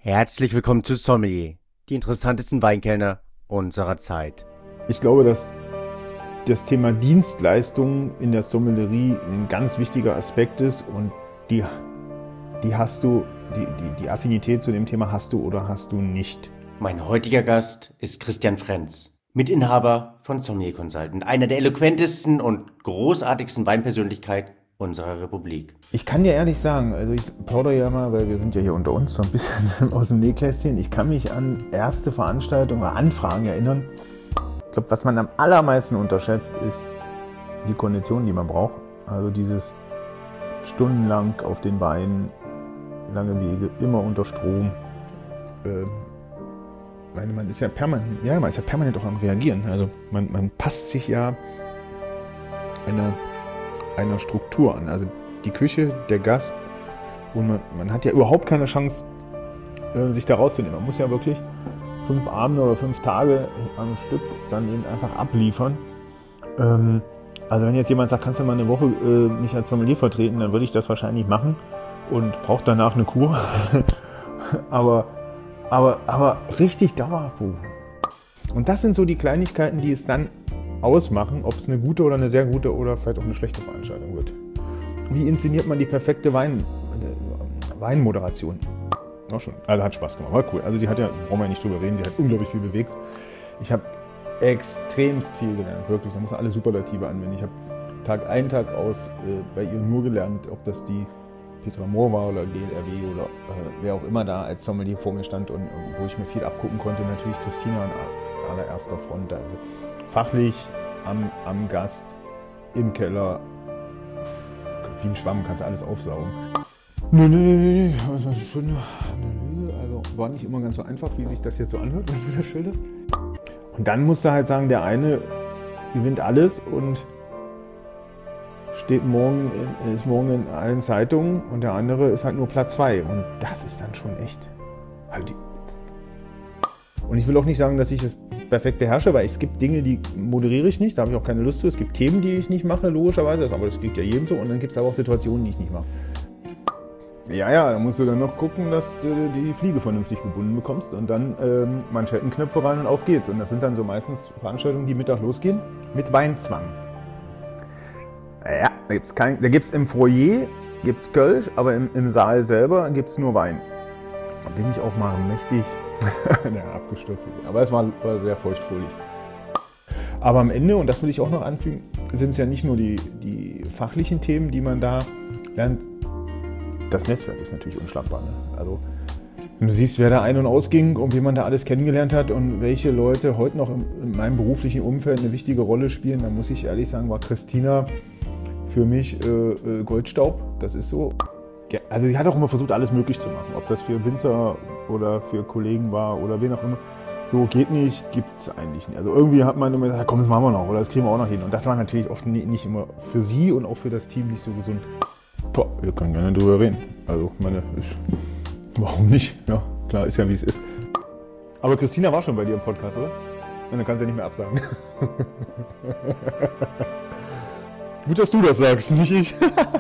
Herzlich willkommen zu Sommelier, die interessantesten Weinkellner unserer Zeit. Ich glaube, dass das Thema Dienstleistung in der Sommelerie ein ganz wichtiger Aspekt ist und die hast du, die Affinität zu dem Thema hast du oder hast du nicht. Mein heutiger Gast ist Christian Frenz, Mitinhaber von Sommelier Consultant, einer der eloquentesten und großartigsten Weinpersönlichkeiten unserer Republik. Ich kann dir ehrlich sagen, also ich plaudere ja mal, weil wir sind ja hier unter uns so ein bisschen aus dem Nähkästchen. Ich kann mich an erste Veranstaltungen oder Anfragen erinnern. Ich glaube, was man am allermeisten unterschätzt, ist die Kondition, die man braucht. Also dieses stundenlang auf den Beinen, lange Wege, immer unter Strom. Man ist ja permanent auch am Reagieren. Also man passt sich ja einer Struktur an. Also die Küche, der Gast, und man hat ja überhaupt keine Chance, sich da rauszunehmen. Man muss ja wirklich 5 Abende oder 5 Tage am Stück dann eben einfach abliefern. Also wenn jetzt jemand sagt, kannst du mal eine Woche mich als Sommelier vertreten, dann würde ich das wahrscheinlich machen und brauche danach eine Kur. aber richtig dauerhaft. Und das sind so die Kleinigkeiten, die es dann ausmachen, ob es eine gute oder eine sehr gute oder vielleicht auch eine schlechte Veranstaltung wird. Wie inszeniert man die perfekte Weinmoderation? Auch schon. Also hat Spaß gemacht, war cool. Also die hat ja, brauchen wir ja nicht drüber reden, die hat unglaublich viel bewegt. Ich habe extremst viel gelernt, wirklich. Da muss man alle Superlative anwenden. Ich habe Tag ein, Tag aus bei ihr nur gelernt, ob das die Petra Mohr war oder GLRW oder wer auch immer da als Sommelier vor mir stand und wo ich mir viel abgucken konnte. Natürlich Christina an allererster Front. Also fachlich am Gast, im Keller, wie ein Schwamm, kannst du alles aufsaugen. Nee. Also war nicht immer ganz so einfach, wie sich das jetzt so anhört, wenn du das schilderst. Und dann musst du halt sagen, der eine gewinnt alles und ist morgen in allen Zeitungen und der andere ist halt nur Platz 2. Und das ist dann schon echt. Und ich will auch nicht sagen, dass ich es perfekt beherrsche, weil es gibt Dinge, die moderiere ich nicht, da habe ich auch keine Lust zu. Es gibt Themen, die ich nicht mache, logischerweise, aber das geht ja jedem so. Und dann gibt es aber auch Situationen, die ich nicht mache. Ja, da musst du dann noch gucken, dass du die Fliege vernünftig gebunden bekommst und dann Manschettenknöpfe rein und auf geht's. Und das sind dann so meistens Veranstaltungen, die Mittag losgehen, mit Weinzwang. Ja, da gibt's im Foyer gibt's Kölsch, aber im Saal selber gibt's nur Wein. Da bin ich auch mal mächtig abgestürzt. Aber es war sehr feuchtfröhlich. Aber am Ende, und das will ich auch noch anfügen, sind es ja nicht nur die fachlichen Themen, die man da lernt. Das Netzwerk ist natürlich unschlagbar. Ne? Also, wenn du siehst, wer da ein- und ausging und wie man da alles kennengelernt hat und welche Leute heute noch in meinem beruflichen Umfeld eine wichtige Rolle spielen, dann muss ich ehrlich sagen, war Christina für mich Goldstaub. Das ist so. Ja, also sie hat auch immer versucht, alles möglich zu machen. Ob das für Winzer oder für Kollegen war oder wen auch immer. So geht nicht, gibt es eigentlich nicht. Also irgendwie hat man immer gesagt, komm, das machen wir noch oder das kriegen wir auch noch hin. Und das war natürlich oft nicht immer für sie und auch für das Team nicht so gesund. Boah, wir können gerne drüber reden. Also, warum nicht? Ja, klar, ist ja wie es ist. Aber Christina war schon bei dir im Podcast, oder? Und dann kannst du ja nicht mehr absagen. Gut, dass du das sagst, nicht ich.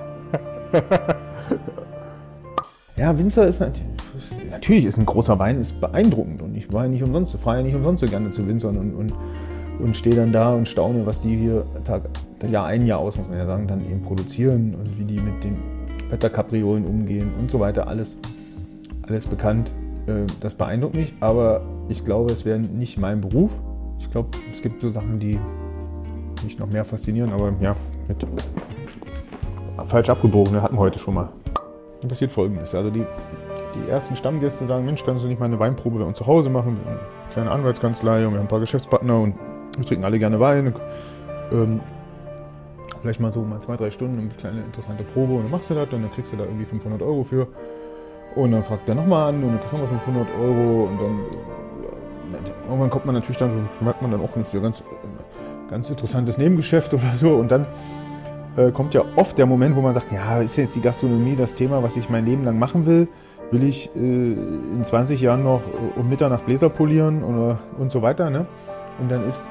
Ja, Winzer ist natürlich ist ein großer Wein, ist beeindruckend. Und ich fahre ja nicht umsonst so gerne zu Winzern und stehe dann da und staune, was die hier Jahr ein, Jahr aus, muss man ja sagen, dann eben produzieren und wie die mit den Wetterkapriolen umgehen und so weiter. Alles bekannt. Das beeindruckt mich, aber ich glaube, es wäre nicht mein Beruf. Ich glaube, es gibt so Sachen, die mich noch mehr faszinieren, aber ja, mit falsch abgebogen, hatten wir heute schon mal. Und passiert Folgendes, also die ersten Stammgäste sagen, Mensch, kannst du nicht mal eine Weinprobe bei uns zu Hause machen? Wir haben eine kleine Anwaltskanzlei und wir haben ein paar Geschäftspartner und wir trinken alle gerne Wein. Vielleicht mal 2-3 Stunden eine kleine interessante Probe und dann machst du das und dann kriegst du da irgendwie 500 € für. Und dann fragt er nochmal an und dann kriegst du nochmal 500 € und dann irgendwann kommt man natürlich dann, merkt man dann auch nicht so ganz interessantes Nebengeschäft oder so und dann kommt ja oft der Moment, wo man sagt, ja, ist jetzt die Gastronomie das Thema, was ich mein Leben lang machen will? Will ich in 20 Jahren noch um Mitternacht Gläser polieren und so weiter, ne? Und dann ist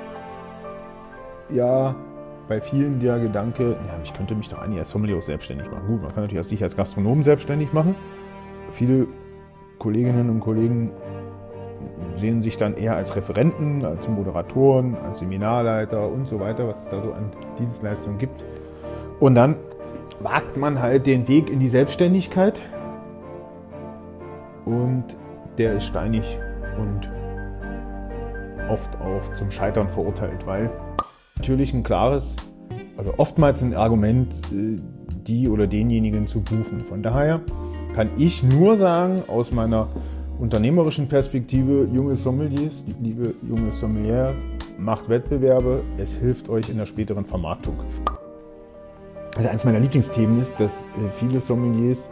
ja bei vielen der Gedanke, ja, ich könnte mich doch eigentlich als Sommelier auch selbstständig machen. Gut, man kann natürlich sich als Gastronom selbstständig machen. Viele Kolleginnen und Kollegen sehen sich dann eher als Referenten, als Moderatoren, als Seminarleiter und so weiter, was es da so an Dienstleistungen gibt. Und dann wagt man halt den Weg in die Selbstständigkeit und der ist steinig und oft auch zum Scheitern verurteilt, weil natürlich ein klares, also oftmals ein Argument, die oder denjenigen zu buchen. Von daher kann ich nur sagen, aus meiner unternehmerischen Perspektive, junge Sommeliers, liebe junge Sommelier, macht Wettbewerbe, es hilft euch in der späteren Vermarktung. Also eines meiner Lieblingsthemen ist, dass viele Sommeliers,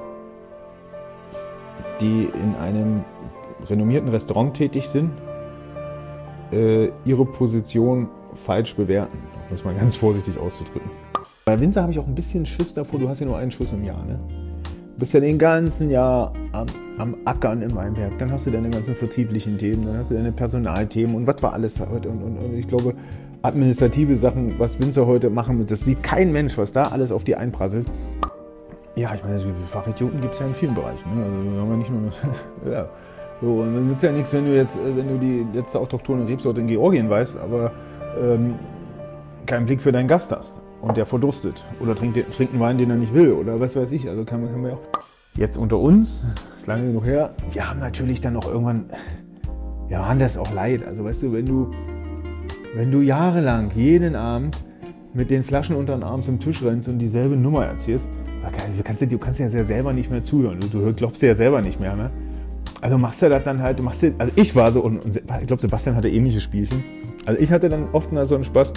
die in einem renommierten Restaurant tätig sind, ihre Position falsch bewerten, um das mal ganz vorsichtig auszudrücken. Bei Winzer habe ich auch ein bisschen Schiss davor, du hast ja nur einen Schuss im Jahr, ne? Du bist ja den ganzen Jahr am Ackern im Weinberg, dann hast du deine ganzen vertrieblichen Themen, dann hast du deine Personalthemen und was war alles heute und ich glaube, administrative Sachen, was Winzer heute machen, das sieht kein Mensch, was da alles auf die einprasselt. Ja, ich meine, Fachidioten gibt es ja in vielen Bereichen, ne? Also haben wir nicht nur ja. So, und dann nützt ja nichts, wenn du die letzte autochthone Rebsorte in Georgien weißt, aber keinen Blick für deinen Gast hast und der verdurstet oder trinkt einen Wein, den er nicht will oder was weiß ich. Also kann man ja auch. Jetzt unter uns, ist lange genug her, wir haben natürlich dann auch irgendwann, wir waren das auch leid. Also weißt du, wenn du jahrelang jeden Abend mit den Flaschen unter den Arm zum Tisch rennst und dieselbe Nummer erzählst, du kannst ja selber nicht mehr zuhören. Du glaubst ja selber nicht mehr, ne? Also machst du das dann halt, also ich war so, und ich glaube Sebastian hatte ähnliche Spielchen. Also ich hatte dann oft mal so einen Spaß.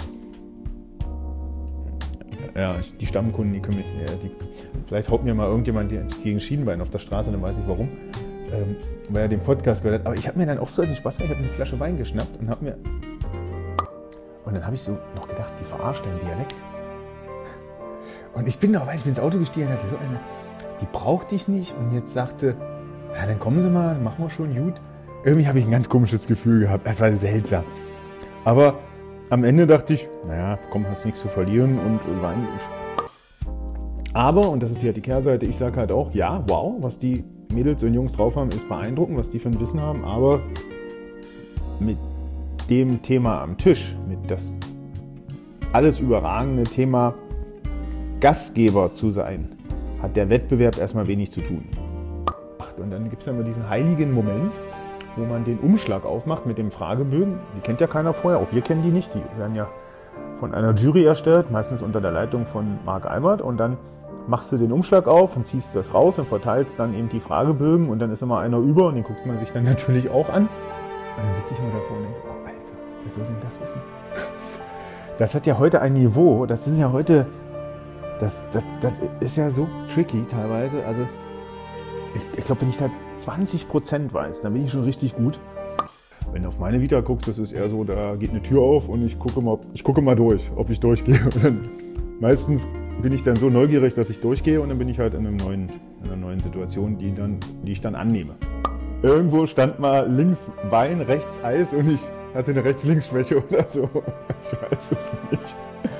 Ja, die Stammkunden, die können mich, vielleicht haut mir mal irgendjemand gegen Schienbein auf der Straße, dann weiß ich warum. Weil er den Podcast gehört hat. Aber ich habe mir dann oft so einen Spaß gemacht, ich habe eine Flasche Wein geschnappt und dann habe ich so noch gedacht, die verarscht den Dialekt. Und ich bin ins Auto gestiegen und hatte so eine, die braucht dich nicht und jetzt sagte, ja, dann kommen Sie mal, machen wir schon gut. Irgendwie habe ich ein ganz komisches Gefühl gehabt. Es war seltsam. Aber am Ende dachte ich, naja, komm, hast nichts zu verlieren und Wein. Aber, und das ist ja die Kehrseite, ich sage halt auch, ja, wow, was die Mädels und Jungs drauf haben, ist beeindruckend, was die für ein Wissen haben. Aber mit dem Thema am Tisch, mit das alles überragende Thema Gastgeber zu sein, hat der Wettbewerb erstmal wenig zu tun. Und dann gibt es ja immer diesen heiligen Moment, wo man den Umschlag aufmacht mit dem Fragebögen. Die kennt ja keiner vorher, auch wir kennen die nicht. Die werden ja von einer Jury erstellt, meistens unter der Leitung von Marc Albert. Und dann machst du den Umschlag auf und ziehst das raus und verteilst dann eben die Fragebögen. Und dann ist immer einer über und den guckt man sich dann natürlich auch an. Und dann sitze ich immer davor und denke, oh Alter, wer soll denn das wissen? Das hat ja heute ein Niveau, das sind ja heute, das ist ja so tricky teilweise. Also ich glaube, wenn ich da 20% weiß, dann bin ich schon richtig gut. Wenn du auf meine Vita guckst, das ist eher so, da geht eine Tür auf und ich gucke mal durch, ob ich durchgehe. Und dann, meistens bin ich dann so neugierig, dass ich durchgehe und dann bin ich halt in einer neuen Situation, die ich dann annehme. Irgendwo stand mal links Wein, rechts Eis und ich hatte eine Rechts-Links-Schwäche oder so. Ich weiß es nicht.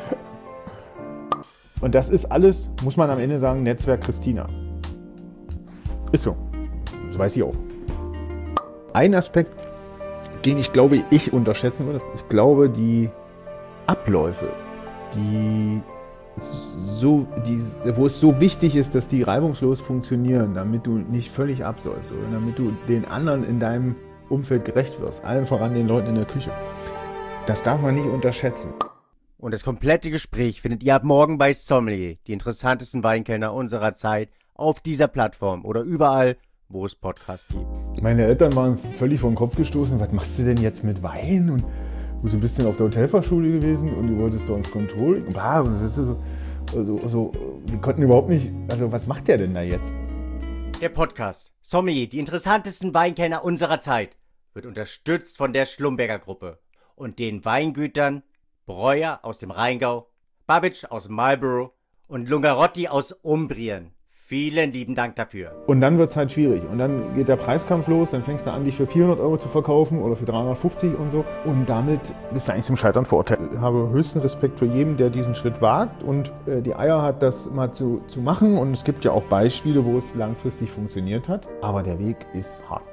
Und das ist alles, muss man am Ende sagen, Netzwerk Christina. Ist so. Das weiß ich auch. Ein Aspekt, den ich glaube, ich unterschätzen würde, ich glaube, die Abläufe, wo es so wichtig ist, dass die reibungslos funktionieren, damit du nicht völlig absäufst, oder damit du den anderen in deinem Umfeld gerecht wirst, allen voran den Leuten in der Küche. Das darf man nicht unterschätzen. Und das komplette Gespräch findet ihr ab morgen bei Sommelier, die interessantesten Weinkellner unserer Zeit, auf dieser Plattform oder überall, wo es Podcasts gibt. Meine Eltern waren völlig vor den Kopf gestoßen. Was machst du denn jetzt mit Wein? Und du bist ein bisschen auf der Hotelfachschule gewesen und du wolltest da ins Controlling. Die konnten überhaupt nicht, also was macht der denn da jetzt? Der Podcast Sommelier, die interessantesten Weinkellner unserer Zeit, wird unterstützt von der Schlumberger Gruppe und den Weingütern Breuer aus dem Rheingau, Babbage aus Marlborough und Lungarotti aus Umbrien. Vielen lieben Dank dafür. Und dann wird es halt schwierig. Und dann geht der Preiskampf los. Dann fängst du an, dich für 400 € zu verkaufen oder für 350 und so. Und damit bist du eigentlich zum Scheitern verurteilt. Ich habe höchsten Respekt für jeden, der diesen Schritt wagt und die Eier hat, das mal zu machen. Und es gibt ja auch Beispiele, wo es langfristig funktioniert hat. Aber der Weg ist hart.